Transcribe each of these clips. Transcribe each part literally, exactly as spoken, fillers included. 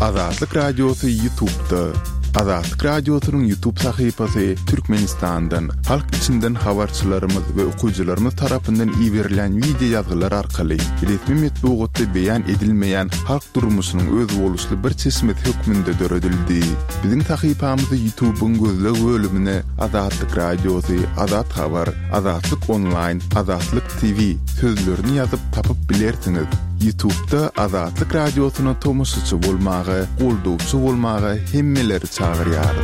Azatlyk Radiosu YouTube'da. Azatlyk Radiosu'nun YouTube sayfasy Türkmenistan'dan, halk içinden habarçylarymyz we okuwçylarymyz tarapyndan iýerilen video ýazgylar arkaly resmi metbuatda beýan edilmeýän halk durmuşynyň öz boluşly bir çeşmet hökmünde döredildi. Biziň sayfamyzy YouTube'un gözleg bölümine Azatlyk Radiosu, Azat Habar, Azatlyk Online, Azatlyk T V sözlerini ýazyp tapyp bilersiňiz. YouTube'da Azatlyk Radiosu'na tomusçy bolmagy, goldowçy bolmagy hemmeleri çağırýarys.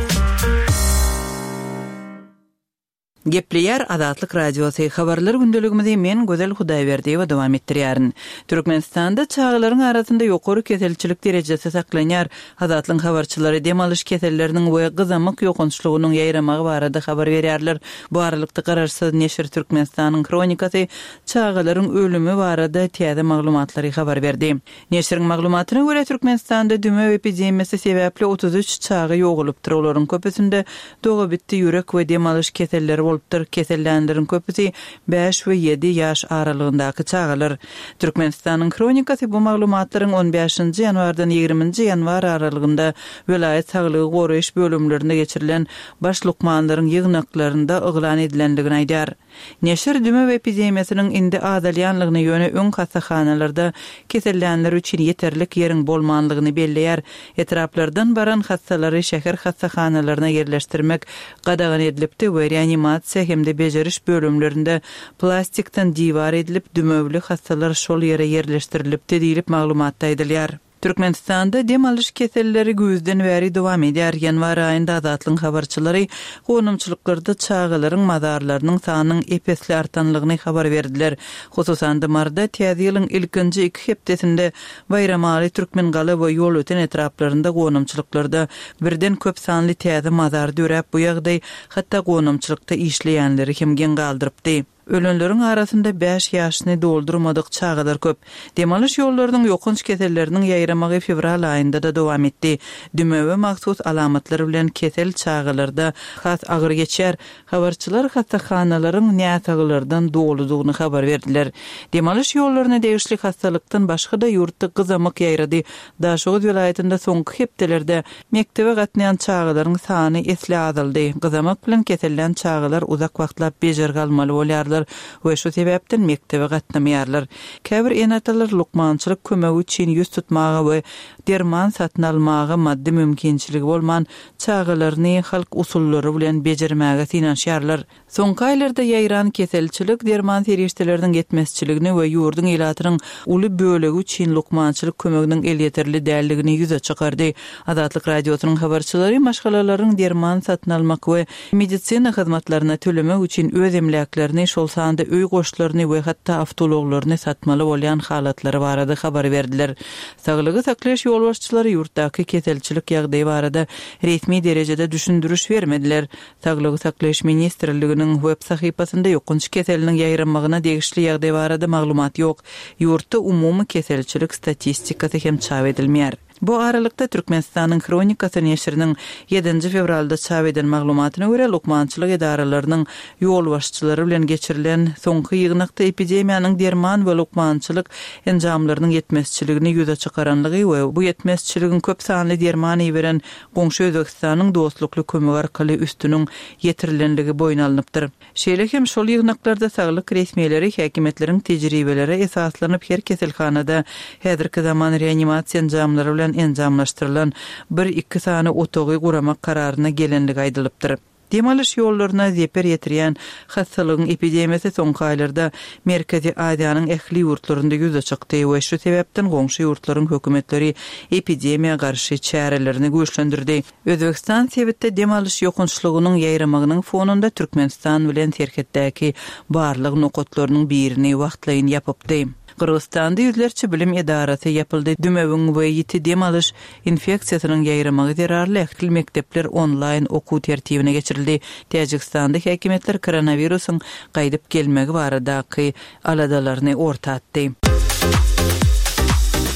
Gepleýär Azatlyk Radiosu habarlar gündeligimizi men Gözel Hudaýberdiýewa dowam etdirýärin. Türkmenistanda çağlaryň arasynda ýokary keselçilik derejesi saklanýar. Azatlyk habarçylary demalyş keselleriniň we gyzamyk ýokunçlygynyň ýaýramagy barada habar berýärler. Bu aralykda Garaşsyz neşir Türkmenistanyň kronikasy çağlaryň ölümi barada täze maglumatlary habar berdi. Neşiriň maglumatyna görä Türkmenistanda düme epidemiýasy sebäpli otuz üç çağı ýogulypdyr. Olaryň köpüsinde doga bitdi ýürek we demalyş keselleri bolupdyr. Kesellenlerin köpüsi beş we ýedi ýaş aralygyndaky çağlar. Türkmenistanyň kronikasy bu maglumatlaryň on beşinji ýanwardan ýygrimiňji ýanwar aralygynda welaýat saglygy goraýyş bölümlerinde geçirilen baş lukmanlaryň ýygnaklarynda oglan edilendigini aýdar. Neşir düme epidemiýasynyň indi azalýanlygyny ýöne öň hastaxanalarda kesellenler üçin ýeterlik ýeriň bolmanlygyny belleýär. Etraplardan baran hastalary şäher hastaxanalarına ýerleşdirmek gadagan edilipdi we reanimasiýa hemde bejeriş bölümlerinde plastikden divar edilip dümewli hastalar şol ýere ýerleşdirilipdi diýilip maglumatda aýdylýar. Türkmenistanda demalyş keselleri güýzden bäri dowam edýär. Ýanwar aýynda Azatlyk habarçylary gonumçylyklarda çağlaryň mazarlarynyň sanynyň epesli artanlygyny habar berdiler. Hususan marda täze ýylyň ilkinji iki hepdesinde bayramaly türkmen galy we ýol öten etraplarynda gonumçylyklarda birden köp sanly täze mazar döräp bu ýagdaý hatda gonumçylykda işleýänleri hem gen galdyrypdy. Ölenlerin arasında beş ýaşyny doldurmadyk çağlar köp. Demalyş ýollarynyň ýokunç keselleriniň ýaýramagy fevral aýynda da dowam etdi. Dümewe maksus alamatlary bilen kesel çağlarda has agyr geçer. Habarçylar hastaxanalaryň näçaglardan doludygyny habar berdiler. Demalyş ýollaryna degişli hastalykdan başga da ýurtda gyzamyk ýaýrady. Daşoğuz welaýatynda soňky hepdelerde mektebe gatnaýan çağlaryň sany esli azaldy. Gyzamyk bilen kesellen çağlar uzak wagtlap bejer galmaly bolýarlar. We şu sebäpden mektebe gatnamaýarlar. Käbir enatalar lukmançylyk kömegi üçin ýüz tutmagy we derman satyn almagy maddi mümkinçiligi bolman çağlaryny halk usullary bilen bejermäge synanşýarlar. Soňky aýlarda ýaýran keselçilik derman serişdeleriniň yetmezçiligini we ýurdun ýylatynyň uly bölegi üçin lukmançylyk kömeginiň el ýeterli däldigini ýüze çykardy. Azatlyk Radiosynyň habarçylary maşgalalaryň derman satyn almak we medisina hyzmatlaryna tölemek üçin öz emlaklerini şol sanda öý goşlaryny we hatda awtologlaryny satmaly bolýan halatlary barada habar berdiler. Saglygy saklaýaş ýolbaşçylary ýurtdaky keselçilik ýagdaýy barada resmi derejede düşündürüş bermediler. Saglygy saklaýaş ministrliginiň web sahypasynda ýokunç keseliniň ýaýranmagyna degişli ýagdaýy barada maglumat ýok. Ýurtda umumy keselçilik statistikasy hem çap edilmeýär. Bu aralykda Türkmenistanyň kronikasy neşiriniň ýedinji fevralda çap edilen maglumatyna görä lukmançylyk edaralarynyň ýol başçylary bilen geçirilen soňky ýygnakda epidemiýanyň derman we lukmançylyk enjamlarynyň yetmezçiligini ýüze çykaranlygy we bu yetmezçiligiň köp sanly derman beren goňşy Özbekistanyň dostlukly kömegi arkaly üstüniň ýetirilenligi boýun alınıpdyr. Şeýle hem şol ýygnaklarda saglyk resmiýetleri häkimetleriň tejribeleri esaslanyp her keselhanada häzirki zaman reanimasiýa enjamlary bilen enjamlaşdyrylan bir iki sany otogy guramak kararyna gelenligi aýdylypdyr. Demalyş ýollaryna zeper ýetirýän hastalygyň epidemiýasy soňky aýlarda Merkezi Aziýanyň ähli ýurtlarynda ýüze çykdy we şu sebäpden goňşy ýurtlaryň hökümetleri epidemiýa garşy çärelerini güýçlendirdi. Özbekistan sebäpde demalyş ýokunçlygynyň ýaýramagynyň fonunda Türkmenistan bilen terketdäki barlyk nokotlarynyň birini wagtlaýyn ýapypdy. Kırgızstanda yüzlerçe bilim edarası yapıldı. Dümewin ve yiti demalyş infeksiýasynyň ýaýramagy zerarly ähli mektepler online okuw tertibine geçirildi. Täjikistanda häkimetler koronawirusyň gaýdyp gelmegi baradaky aladalaryny ortatdy.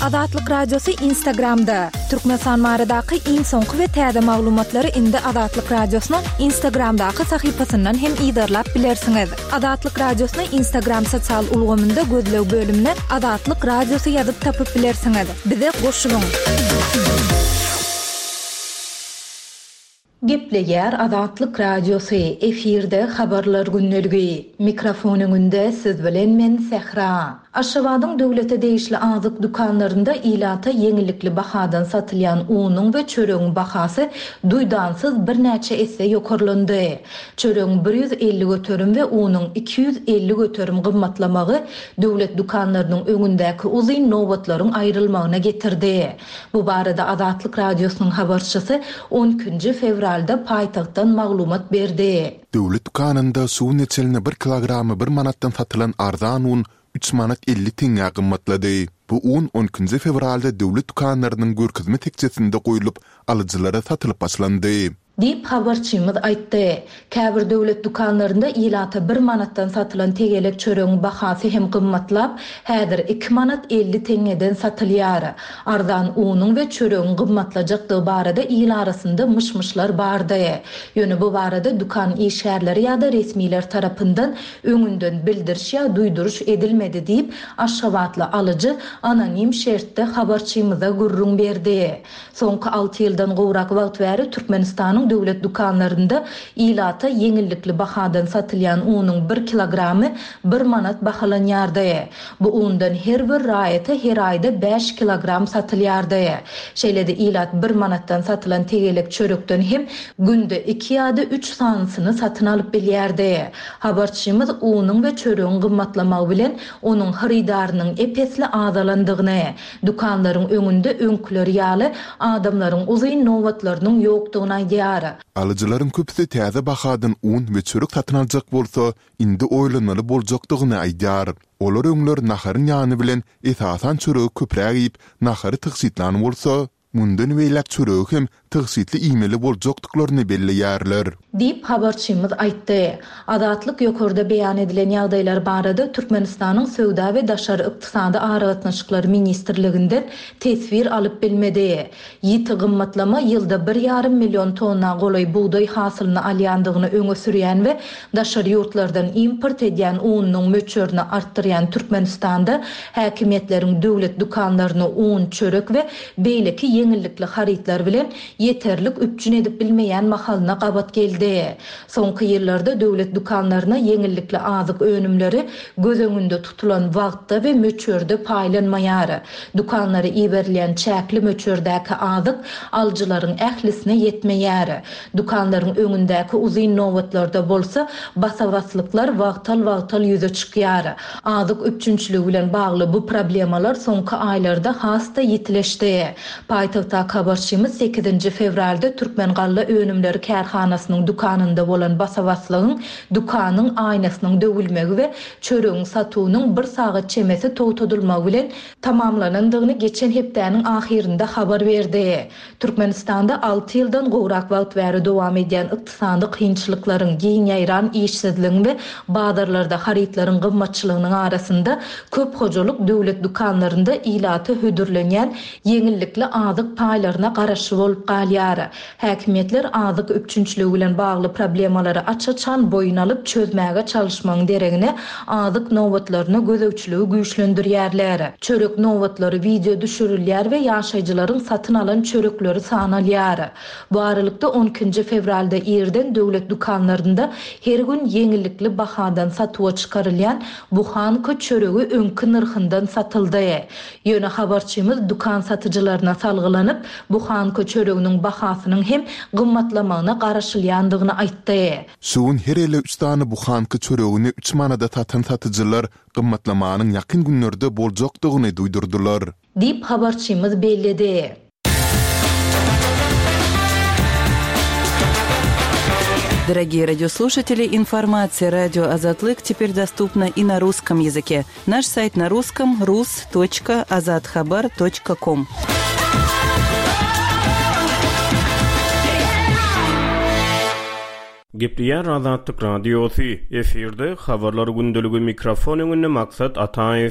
Azatlyk Radiosu Instagramda. Türkmenistan maradaky iň soňky we täze maglumatlary indi Azatlyk Radiosynyň Instagramdaky sahypasyndan hem ýydarlap bilersiňiz. Azatlyk Radiosynyň Instagram sosial ulgamynda gözlew bölümine Azatlyk Radiosu ýazyp tapyp bilersiňiz. Bize goşulyň. Gepleýär Azatlyk Radiosu efirde habarlar günneligi. Mikrofonuňynda siz bilen men Sehra. Aşgabatyň döwlete değişli azyk dukanlarında ilata yeňillikli bahadan satylýan unyň we çöregiň bahasy duýdansyz bir näçe esse ýokarlandy. Çöregiň bir ýüz elli göterim we unyň iki ýüz elli göterim gymmatlamagy döwlet dukanlarynyň öňündäki uzyn nowatlaryň aýrylmagyna getirdi. Bu barada Azatlyk Radiosynyň habarçysy on üçinji fevralda paýtagtdan maglumat berdi. Döwlet dukanynda suw neçelini bir kilogramy bir manatdan satylan arzan un üç manat elli tiňe gymmatlady. Bu un on üçinji fevralda döwlet dukanlarynyň görkezme tekçesinde goýulyp alyjylara satylyp başlandy. Dip habarçymyz aýtdy. Käbir döwlet dukanlarynda ilata bir manatdan satylan tegelek çöregiň bahasy hem gymmatlap, häzir iki manat elli tiňeden satylýar. Arzan unyň we çöregiň gymmatlajakdygy barada il arasynda mışmışlar bardy. Ýöne bu barada dukan işgärleri ýa-da resmiler tarapyndan öňünden bildiriş ýa duýduruş edilmedi diýip Aşgabatly alyjy anonim şertde habarçymyza gurrun berdi. Soňky alty ýyldan gowrak wagt bäri Türkmenistanyň döwlet dukanlarynda ilata yeňillikli bahadan satylýan unyň bir kilogramy bir manat bahalanýardy. Bu undan her bir raýata her aýda beş kilogram satylýardy. Şeýlede ilat bir manatdan satylan tegelek çörekden hem günde iki ýa-da üç sanysyny satyn alyp bilýärdi. Habarçymyz unyň we çöregiň gymmatlamagy bilen onuň harydarynyň epesli azalandygyny, dukanlaryň öňünde öňküler ýaly adamlaryň uzyn nowatlarynyň ýokdugyny aýdýar. Alyjylaryň köpüsi täze bahadan un we çörek satyn aljak bolsa, indi oýlanmaly boljakdygyny aýdýar. Olar öňler naharyň ýany bilen esasan çöregi köpräk ýyp, nahary tygsitlan bolsa, mundan weýlek çöregi hem tygsitli iýmeli boljakdyklaryny belleýärler. Dip habarçymyz aýtdy. Azatlyk ýokarda beýan edilen ýagdaýlar barada Türkmenistanyň Söwda we Daşary ykdysady aragatnaşyklary ministrliginden tesbir alyp bilmedi. Ýiti gymmatlama ýylda bir ýarym million tonna golaý buğday hasylyny alýandygyny öňe sürýän we daşary ýurtlardan import edýän unyň möçürini artdyrýan Türkmenistanda häkimetleriň döwlet dukanlaryny un, çörek we beýleki yeňillikli harytlar bilen yeterlik üpjün edip bilmeýän mahalyna gabat geldi. Soňky ýyllarda döwlet dukanlaryna yeňillikli azyk önümleri göz öňünde tutulan wagtda we möçürde paýlanmaýar. Dukanlary iberilýän çäkli möçürdäki azyk aljylaryň ählisine yetmeýär. Dukanlaryň öňündäki uzyn nowatlarda bolsa basawatçylyklar wagtal-wagtal ýüze çykýar. Azyk üpjünçiligi bilen bagly bu problemalar soňky aýlarda hasta ýitileşdi. Paýtagtda habarçymyz sekizinji fevralda Türkmen Galla Önümleri Kärhanasynyň dukanynda bolan basawatçylygyň dukanyň aýnasynyň döwülmegi we çöregiň satywynyň bir sagat çemesi towtadylmagy bilen tamamlanandygyny geçen hepdäniň ahirinde habar berdi. Türkmenistanda alty ýyldan gowrak wagt bäri dowam edýän ykdysady kynçylyklaryň, giň ýaýran işsizligiň we bazarlarda harytlaryň gymmatçylygynyň arasynda köp hojalyk döwlet dukanlarynda ilaty hödürlenýän yeňillikli azyk paýlaryna garaşy bolup galýar. Häkimetler azyk üpjünçiligi bilen bagly problemalary açaçan boyun alyp çözmäge çalışmagyň deregine azyk nowatlaryna gözegçiligi güýçlendirýärler. Çörek nowatlary video düşürilýär we ýaşaýjylaryň satyn alan çörekleri sanalýar. Bu aralykda on üçinji fevralda ýerden döwlet dukanlarynda her gün yeňillikli bahadan satywa çykarylýan buhanka çöregi öňkü narhyndan satyldy. Ýöne habarçymyz dukan satyjylaryna salgylanyp buhanka çöreginiň bahasynyň hem gymmatlamagyna garaşylýandygyny aýtdy. Suwun her ele üç tane buhanka çöregini üç manada satan satyjylar gymmatlamanyň ýakyn günlerde boljakdygyny duýdurdylar. Dip habarçymyz belledi. Дорогие радиослушатели, информация «Радио Азатлык» теперь доступна и на русском языке. Наш сайт на русском – рус точка азатхабар точка ком. Gepleýär Azatlyk Radiosu efirde habarlar gündeligi mikrofon öňünde maksat Ataýew.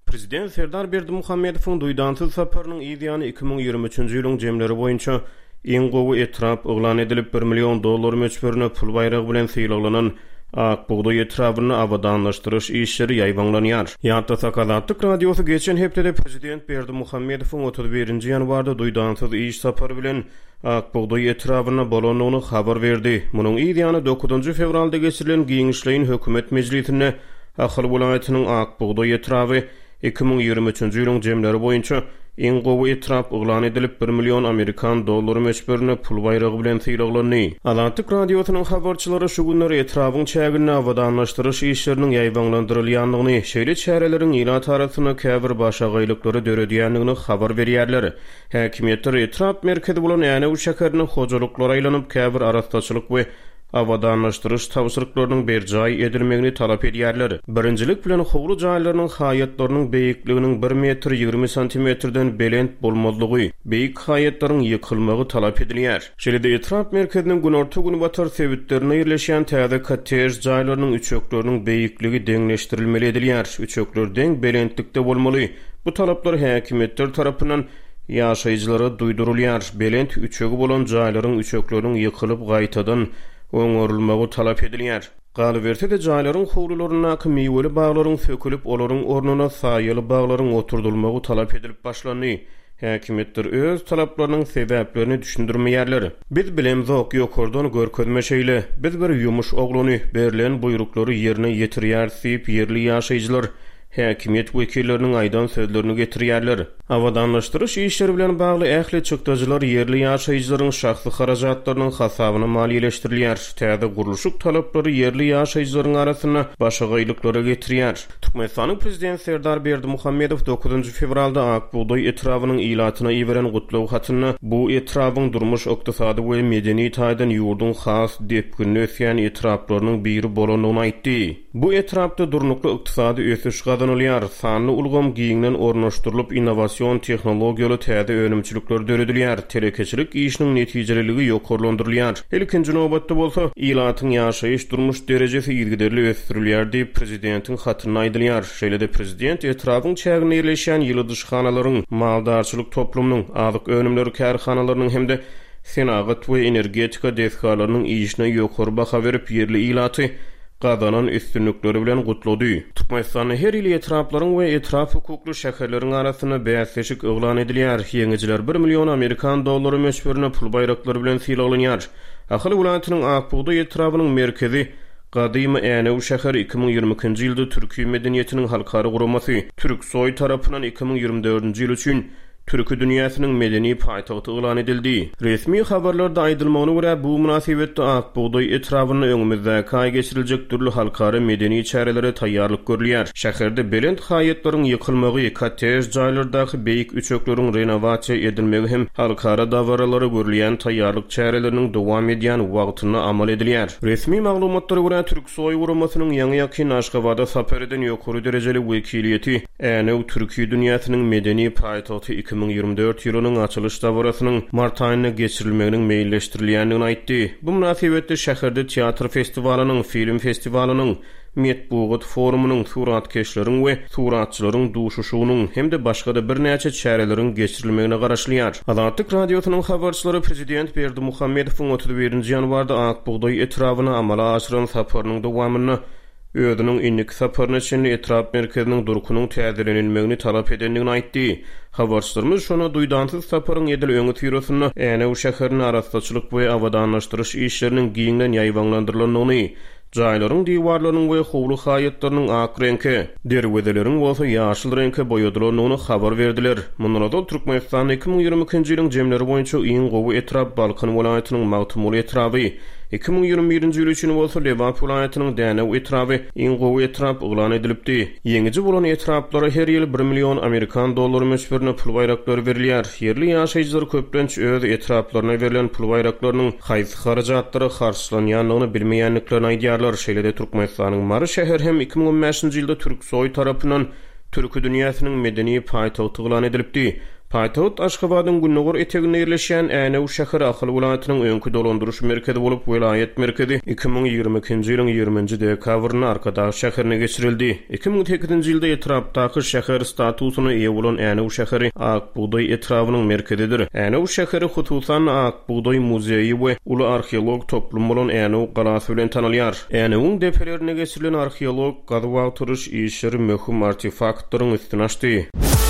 Prezident Serdar Berdimuhammedowyň duýdansyz saparynyň ýygyny iki ming ýygrimi üçinji ýylyň jemleri boýunça iň gowy etrap oglan edilip bir million dollar möçberine pul bayragy bilen syýlanan Akbuğday etrafını avadanlaştırış işleri yayvanlanýar. Ýa-da Sakalatlyk radiosu geçen hepdede Prezident Berdimuhammedowyň otuz birinji ýanwarda duýdansyz iş sapary bilen Akbuğday etrafyna bolanyny habar berdi. Munyň ýygyny dokuzunji fevralda geçirilen giňişleýin hökümet mejlisine Ahal welaýatynyň Akbuğday etrafy iki ming ýygrimi üçinji ýylyň jemleri boýunça iň gowy etrap oglan edilip bir million Amerikan dollary möçberine pul bayragy bilen syýraglandy. Atlantik radiosynyň habarçylary şu günleri etrapyň çägini avadanlaşdyryş işleriniň ýaývanlandyrylýanlygyny, şeýle çäreleriň ýyla tarasyna käbir başa gaýlyklary döredýänligini habar berýärler. Häkimetler etrap merkezi bolan ýa-ni bu şäherni hojalyklara aýlanyp käbir arastaçylyk we avadanlaşdyrış tawsyrlyklarynyň berjaý edilmegini talap edýärler. Birinjilik bilen howlu jaýlarynyň haýatlarynyň beýikliginiň bir metr ýygrimi santimetrden belent bolmazlygy, beýik haýatlaryň ýykylmagy talap edilýär. Şeýle etrap merkeziniň günorta güni batar sebitlerine ýerleşýän täze kottej jaýlarynyň üçökleriniň beýikligi deňleşdirilmeli edilýär. Üçökler deň belentlikde bolmaly. Bu talaplar häkimetler tarapyndan ýaşaýjylara duýdurulýar. Belent üçögi bolan jaýlaryň üçökleriniň ýykylyp gaýtadan öňörülmegi talap edilýär. Galybertede jaýlaryň howlularyna meýweli baglaryň sökülip olaryň ornuna saýaly baglaryň oturdulmagy talap edilip başlandy. Häkimetler öz talaplarynyň sebäplerini düşündirmeýärler. Biz bilemzok ýokardan görkezme şeýle, biz bir ýumuş oglany berilen buýruklary ýerine ýetirýär diýip ýerli ýaşaýjylar häkimiýet wekilleriniň aýdan sözlerini getirýärler. Avadanlaşdyrış işleri bilen bagly ähli çykdyjylar ýerli ýaşaýjylaryň şahsy harajatlarynyň hasabyna maliýeleşdirilýär. Täze gurulşyk talaplary ýerli ýaşaýjylaryň arasyna başa gaýlyklary getirýär. Türkmenistanyň prezidenti Serdar Berdimuhammedow dokuzunji fevralda Akbuğday etrafynyň ilatyna ýiberen gutlaw hatyny bu etrafyň durmuş ykdysady we medeni taýdan ýurdun has depgünni ösýän etraplarynyň biri bolanyny aýtdy. Bu etrapda durnukly ykdysady ösüş gazanylýar. Sanly ulgam giňden ornaşdyrylyp innovasiýon tehnologiýaly täze önümçilikler döredilýär. Telekeçilik işiniň netijeliligi ýokarlandyrylýar. Ilkinji nobatda bolsa, ilatyň ýaşaýyş durmuş derejesi ýygyderli ösdirilýär diýip prezidentiň hatyna aýdylýar. Şeýle-de prezident etrapyň çägine ýerleşýän ýylydyşxanalaryň, maldarçylyk toplumynyň, azyk önümleri kärhanalarynyň hemde senagat we energetika deskalarynyň işine ýokary baha berip ýerli ilaty gazanan üstünlükleri bilen gutlady. Türkmenistanyň her ýyly etraplaryň we etraf hukukly şäherleriň arasyna bäsleşik oglan edilýär. Ýeňijiler bir million Amerikan dollary möçberine pul bayraklary bilen syýraglanýar. Ahal welaýatynyň Akbuğday etrafynyň merkezi Gadymy Änew şäher iki ming ýygrimi ikinji ýylda Türkiýe medeniýetiniň halkary guramasy Türksoy tarapyndan iki ming ýygrimi dördünji ýyl üçin Türkü dünýäsiniň medeni paýtagty elan edildi. Resmi habarlarda aýdylmagyna görä bu münasibetde Akbuğday etrafyny öňümizde kaý geçiriljek türlü halkary medeni çärelere taýýarlyk görülýär. Şäherde belent haýatlaryň ýykylmagy, kottej jaýlardaky beýik üçökleriň renovasiýa edilmegi hem halkara dawaralary görülýän taýýarlyk çäreleriniň dowam edýän wagtyna amal edilýär. Resmi maglumatlara görä Türksoy guramasynyň ýa-ni ýaky Aşgabatda saperden ýokary derejeli wekiliýeti Änew Türkiýe dünýäsiniň medeni paýtagty iki ming ýygrimi dört ýylynyň açylış dawrasynyň mart aýyna geçirilmeginiň meýilleşdirilýändigini aýtdy. Bu münasibetde şäherde teatr festiwalynyň, film festiwalynyň, Metbugat forumunyň, suratkeşleriň we suratçylaryň duşuşunyň hemde başga bir näçe çäreleriň geçirilmegine garaşlýar. Atlantik radiosynyň habarçylary prezident Berdimuhammedowyň otuz birinji ýanwarda Akbuğday etrafyna amala aşyran saparynyň dowamyny özüniň innik saparyny üçin etrap merkeziniň durkunyň täzelenilmegini talap edenligini aýtdy. Habarçylarymyz şonu duýdansyz saparyň edil öňe tyrasyny Änew şäheriniň arastaçylyk we avadanlaşdyryş işleriniň giňden ýaývanlandyrylanyny, jaýlaryň diwarlarynyň we howlu haýatlarynyň ak renke, derwedeleriň bolsa ýaşyl renke boýadylanyny habar berdiler. Mundan da Türkmenistan iki ming ýygrimi ikinji ýylyň jemleri boýunça iň gowy etrap Balkan welaýatynyň Magtumul etrapy, iki ming ýygrimi birinji ýyl üçin bolsa Lewap welaýatynyň Dänew etrapy iň gowy etrap oglan edilipdi. Ýeňiji bolan etraplara her ýyl bir million Amerikan dollary möçberine pul bayraklary berilýär. Ýerli ýaşaýjylar köplenç öz etraplaryna berilen pul bayraklarynyň haýsy harajatlary garşylanýanlygyny bilmeýänliklerini aýdýarlar. Şeýle-de Türkmenistanyň Mary şäher hem iki ming on beşinji ýylda Türksoy tarapyndan Türkü dünýäsiniň medeni paýtagty elan edilipdi. Paytaht Aşgabat'ın Günnogur eteginde yerleşen Änew şäheri ahal welaýatynyň öňkü dolandyryş merkezi bolup welaýat merkezi iki miň ýigirmenki ýylyň ýigirmenji dekabrynda Arkadaş şäherine geçirildi. iki miň sekizinji ýylda etrapdaky şäher statusyny eýe bolan Änew şäheri Akbuğday etrawynyň merkezidir. Änew şäheri hususan Akbuğday muzeyi we uly arheolog toplum bolan Änew galasy bilen tanylýar. Änewiň deferlerine geçirilen arheolog gazyp turuş işleri möhüm artefaktlaryň üstüne açdy.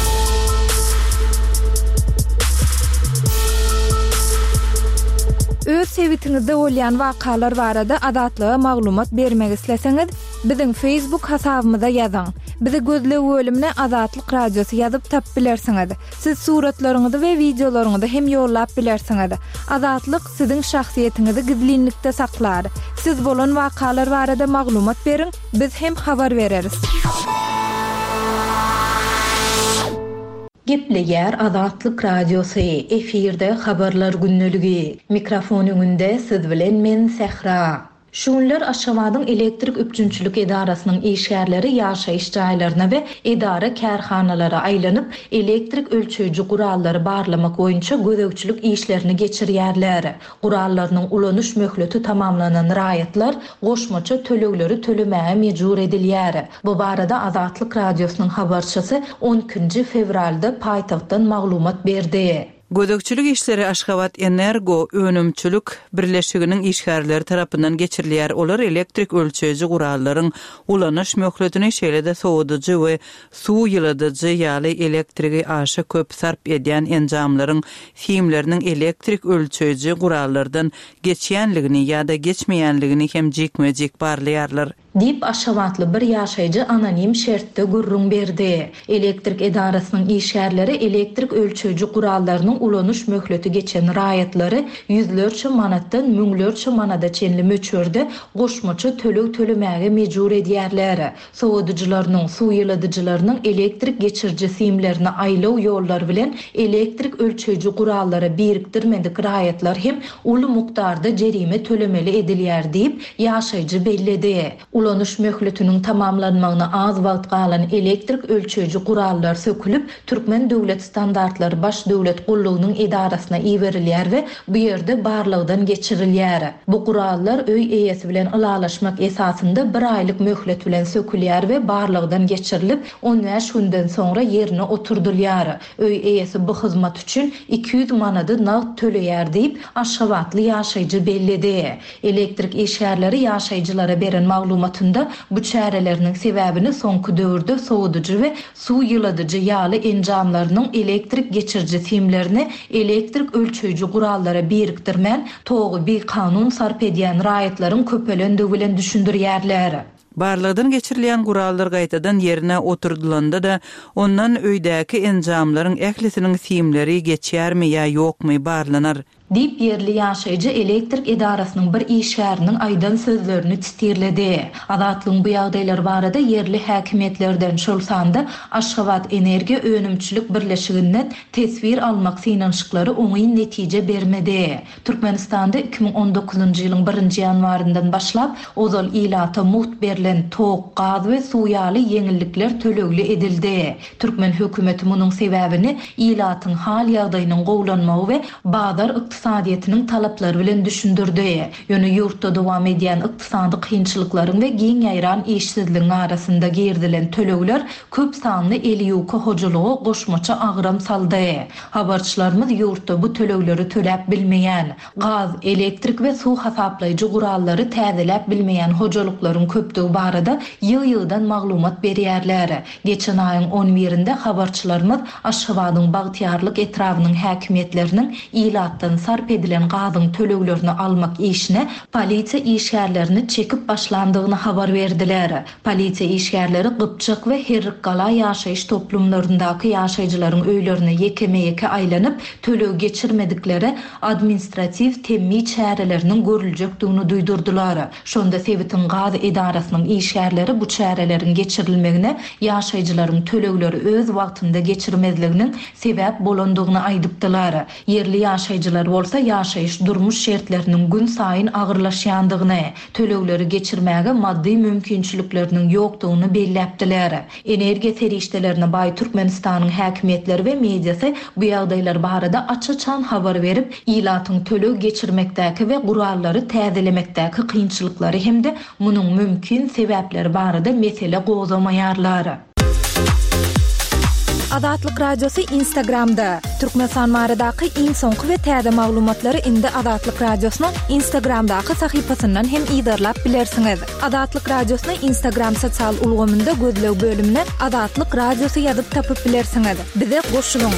Öz sevitiňizde bolýan wakalar barada adatlyga maglumat bermek isleseňiz, biziň Facebook hasabymyza ýazyň. Bizi gözlep bölümine Azatlyk Radiosu ýazyp tap bilersiňiz. Siz suratlaryňyzy we videolaryňyzy hem ýollap bilersiňiz. Azatlyk siziň şahsiýetiniňizi gizlinlikde saklar. Siz bolan wakalar barada maglumat beriň, biz hem habar bereriz. Gepleýär Azatlyk Radiosu efirde habarlar günneligi. Mikrofon öňünde siz bilen men Sehra. Şunlar Aşgabatyň elektrik üpjünçilik edarasynyň işgärleri ýaşaýyş jaýlaryna we edara kärhanalara aýlanyp elektrik ölçüjü gurallary barlamak boýunça gözegçilik işlerini geçirýärler. Gurallarynyň ulanyş möhleti tamamlanan raýatlar goşmaça tölegleri tölemäge mejbur edilýär. Bu barada Azatlyk Radiosynyň habarçysy on ikinji fevralda paýtagtdan maglumat berdi. Gözegçilik işleri Aşgabat Energo Önümçülük Birleşiginiň işgärleri tarapyndan geçirilýär. Olar elektrik ölçüjü gurallaryň ulanyş möhletini şeýle-de sowudyjy we suw ýyladyjy ýaly elektrigi aşy köp sarp edýän enjamlaryň filmleriniň elektrik ölçüjü gurallardan geçýänligini ýa-da geçmeýänligini hem jekmejek barlaýarlar. Dip Aşgabatly bir ýaşaýjy anonim şertde gurrun berdi. Elektrik edarasynyň işgärleri elektrik ölçüjü gurallarynyň ulanyş möhleti geçen raýatlary ýüzlerçe manatdan müňlerçe manada çenli möçörde goşmaça töleg tölemäge mejbur edýärler. Sowudyjylarynyň, suw ýyladyjylarynyň elektrik geçirji simlerini aýlaw ýollar bilen elektrik ölçüjü gurallary birikdirmedik raýatlar hem uly mukdarda jerime tölemeli edilýär diýip ýaşaýjy belledi. Ulanyş möhletiniň tamamlanmagyna az wagt galan elektrik ölçüjü gurallar sökülüp Türkmen döwlet standartlary baş döwlet gullugynyň edarasyna iberilýär we bu ýerde barlygdan geçirilýär. Bu gurallar öý eýesi bilen ylalaşmak esasynda bir aýlyk möhlet bilen sökülýär we barlygdan geçirilip on beş günden soňra ýerine oturdylýar. Öý eýesi bu hyzmat üçin iki yüz manady nagd töleýär diýip Aşgabatly ýaşaýjy belledi. Elektrik işgärleri ýaşaýjylara beren maglumat bu çäreleriniň sebäbini soňky döwürde sowudyjy we suw ýyladyjy ýaly enjamlarynyň elektrik geçirji simlerini elektrik ölçüjü gurallara birikdirmän togy bir kanun sarp edýän raýatlaryň köpelendiği bilen düşündirýärler. Barlygdan geçirilýän gurallar gaýtadan ýerine oturdylanda da ondan öýdäki enjamlaryň ählisiniň simleri geçýärmi ýa ýokmy barlanar. Dip yerli ýaşaýjy elektrik edarasynyň bir işgäriniň aýdan sözlerini titirledi. Azatlyň bu ýagdaýlar barada yerli häkimetlerden şolsanda Aşgabat Energia Önümçülük Birleşiginden tesvir almak synanşyklary oňy netije bermedi. Türkmenistanda iki miň on dokuzunji ýylyň birinji ýanwaryndan başlap ozal ilata muht berilen tok, gaz we suw ýaly yeňillikler tölegli edildi. Türkmen hökümeti munyň sebäbini ilatyň hal ýagdaýynyň gowlanmagy we bazar iqtisadiýetiniň talaplary bilen düşündirdi. Ýöne ýurtda dowam edýän iqtisady kynçylyklaryň we giň ýaýran işsizligiň arasynda gerdilen tölegler köp sanly el ýuwky hojalygy goşmaça agyram saldy. Habarçylarymyz ýurtda bu tölegleri töläp bilmeýän, gaz, elektrik we suw hasaplaýjy gurallary täzeläp bilmeýän hojalyklaryň köpdigi barada ýyl-ýyldan maglumat berýärler. Geçen aýyň on birinde habarçylarymyz Aşgabatyň Bagtyarlyk etrawynyň häkimetleriniň ilatdan sarp edilen gazyň töleglerini almak işine polisiýa işgärlerini çekip başlandygyny habar berdiler. Polisiýa işgärleri Gypçak we Herrikkala ýaşaýyş toplumlaryndaky ýaşaýjylaryň öýlerine ýekeme-ýeke aýlanyp töleg geçirmedikleri administrativ temmi çäreleriniň görüljekdigini duýdurdylar. Şonda Sewitin gaz edarasynyň işgärleri bu çäreleriň geçirilmegine ýaşaýjylaryň tölegleri öz wagtynda geçirmezliginiň sebäp bolandygyny aýdypdylar. Yerli ýaşaýjylar bolsa ýaşaýyş durmuş şertleriniň gün saýyn agyrlaşýandygyny, tölegleri geçirmäge maddi mümkinçilikleriniň ýokdugyny belläpdiler. Energiýa serişdelerini baý Türkmenistanyň häkimetleri we mediasy bu ýagdaýlar barada açyçan habar berip, ilatyň töleg geçirmekdäki we gurallary täzelemekdäki kynçylyklary hemde munyň mümkin sebäpleri barada mesele gozamaýarlar. Adatlyk Radiosu Instagramda. Türkmenistan baradaky iň soňky we täze maglumatlary indi Adatlyk Radiosynyň Instagramdaky sahypasyndan hem ýydarlap bilersiňiz. Adatlyk Radiosyny Instagram sosial ulgamynda gözlew bölümine Adatlyk Radiosu ýazyp tapyp bilersiňiz. Bize goşulyň.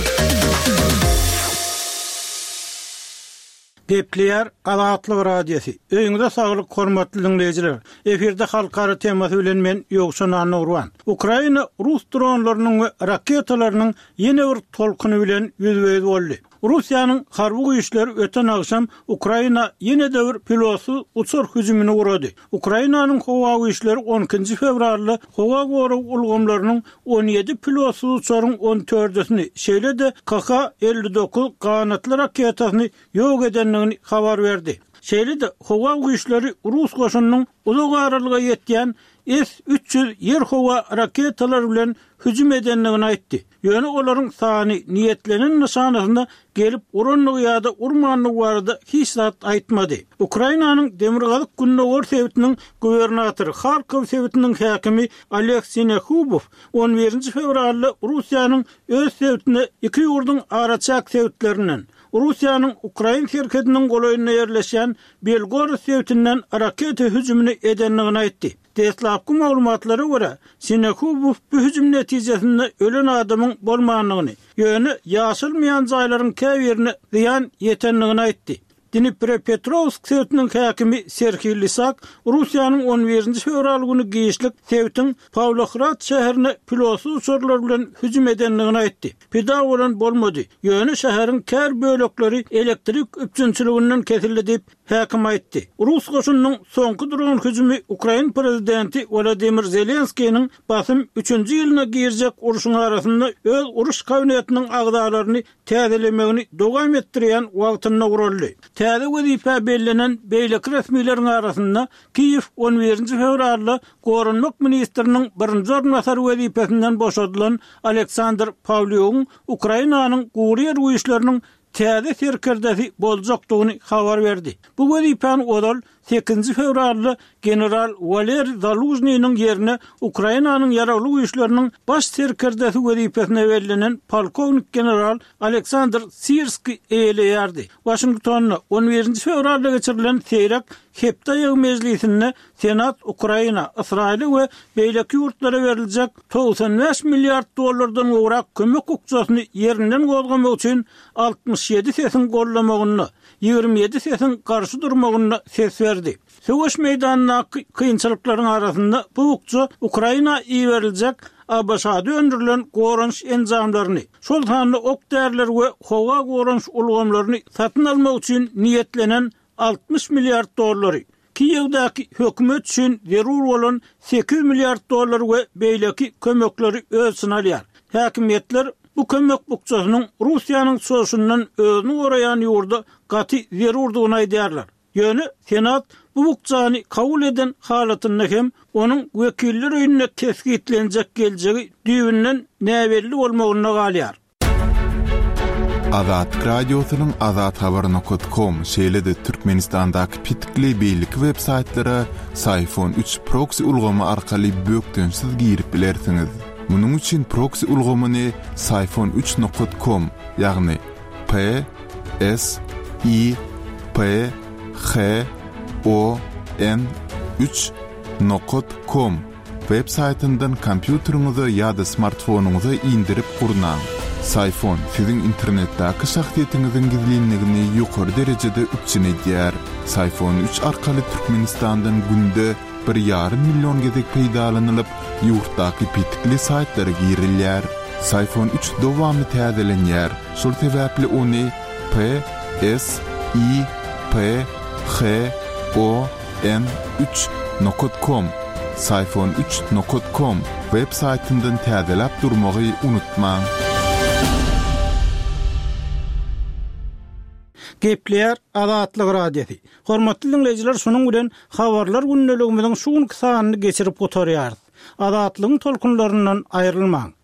Gepleýär Adatlyk Radiosu. Öýüňizde saglyk hormatly dinleýijiler. Eferde halkara temasy bilen men Ýogşan Anurwan. Ukraina Rus dronlarynyň we raketalarynyň ýene bir tolkuny bilen ýüzbeýiz boldy. Russiýanyň harby güýçleri öten agşam Ukraina ýene de bir pilotsuz uçur hüjümini urady. Ukrainanyň howa güýçleri on ikinji fevralda howa goru ulgamlarynyň on ýedi pilotsuz uçuryň on dördüsini, şeýle de K K elli dokuz ganatly raketasyny ýok edenligini habar berdi. Şeýle de howa güýçleri Rus goşunynyň uzak aralyga ýetýän S üç yüz yer howa raketalary bilen hüjüm edenligini aýtdy. Ýöne olaryň sany niýetlenen nişanasynda gelip uranlygy ýa-da urmanlygy barada hiç zat aýtmady. Ukrainanyň Demirgazyk Günnowar sebitiniň gubernatory, Kharkiv sebitiniň häkimi Aleksey Nekhubov on birinji fevralda Russiýanyň öz sebitine iki ýurduň araçak sebitlerinden Russiýanyň Ukraina şerketiniň golaýyna ýerleşýän Belgorod sebitinden raketa hüjümini edenligini aýtdy. Deslapky maglumatlara görä, Nekhubov bu hüjüm netijesinde ölen adamyň bolmanlygyny, ýöne ýaşylmaýan jaýlaryň käbirine ziýan ýetenligini aýtdy. Dnipropetrovsk sebitiniň häkimi Serhiy Lysak Russiýanyň on birinji fevral güni giýişlik sebitin Pavlograd şäherine pilotsuz uçurlar bilen hüjüm edenligini aýtdy. Pida bolan bolmady. Ýöne şäheriň kär bölekleri elektrik üpçünçiliginden kesildi diýip häkim aýtdy. Rus goşunynyň soňky dron hüjümi Ukraina prezidenti Volodymyr Zelenskiýiň basym üçünji ýylyna girjek uruşyň arasynda öz uruş kabinetiniň agdalaryny täzelemegini dowam etdirýän wagtyna uruldy. Täze wezife bellenen beýleki resmiýetleriň arasynda Kiýew on birinji fevralda Gorunmak ministriniň birinji ornmasary wezifesinden boşadylan Aleksandr Pavlyuň Ukrainanyň gurýer güýçleriniň täze serkerdesi boljakdygyny habar berdi. Bu wezifany odal sekizinji fevralda general Valeri Zaluznyň ýerine Ukrainanyň ýaragly güýçleriniň baş serkerdesi wezifesine berilenen polkovnik general Aleksandr Sirski eýleýärdi. Washingtonda on birinji fevralda geçirilen seýrak Heptaýyg mejlisinde Senat Ukraina, Israil we beýleki ýurtlara beriljek doksan beş milliard dollardan gowrak kömek ukçasyny ýerinden gozgamak üçin altmış ýedi sesin gollamagyny, ýigirmi ýedi sesin garşy durmagyny ses berdi. Söwüş meýdanyna kynçylyklaryň arasynda bu ukça Ukraina iýeriljek A B S-da öndürilen gorunç enjamlaryny, şol sanly ok därler we howa gorunç ulgamlaryny satyn almak üçin niýetlenen altmış milliard dollary. Kiýewdäki hökümet üçin zerur bolan sekiz milliard dollar we beýleki kömekleri ölçün alýar. Häkimetler bu kömek bukçasynyň Russiýanyň soşundan özüni goraýan ýurda gaty zerurdygyny aýdýarlar. Ýöne Senat bu bukçany kabul eden halatynda hem onuň wekilleri öňüne kesgitlenjek geljegi düýbünden näbelli bolmagyna galýar. Azat Radiosynyň azat habar nokta com şeýle-de Türkmenistandaky pitikli beýlik web saytlara Sayfon üç proxy ulgamy arkaly bökdönsiz girip bilersiňiz. Munyň üçin proxy ulgamyny sayfon üç nokta com ýagny P S I P H O N üç nokta com web saytyndan kompýuteriňize ýa-da smartfonuňyza indirip gurnaň. Sayfon sizin internetdäki şahsiýetiňiziň gizlinligini ýokary derejede üçin edýär. Sayfon üç arkaly Türkmenistandan günde bir ýarym million gezek peýdalanylyp, ýurtdaky pitikli saytlara girilýär. Sayfon üç dowamy täzelenýär. Şol sebäpli ony P S I P H O N üç nokta com sayfon üç nokta com web saytyndan täzelap durmagy unutmaň. Gepleýär Azatlyk radiosi. Hormatly dinleýijiler, şonuň bilen habarlar günneligimiziň şuň kysanyny geçirip gotarýar. Azatlygyň tolkunlaryndan aýrylmaň.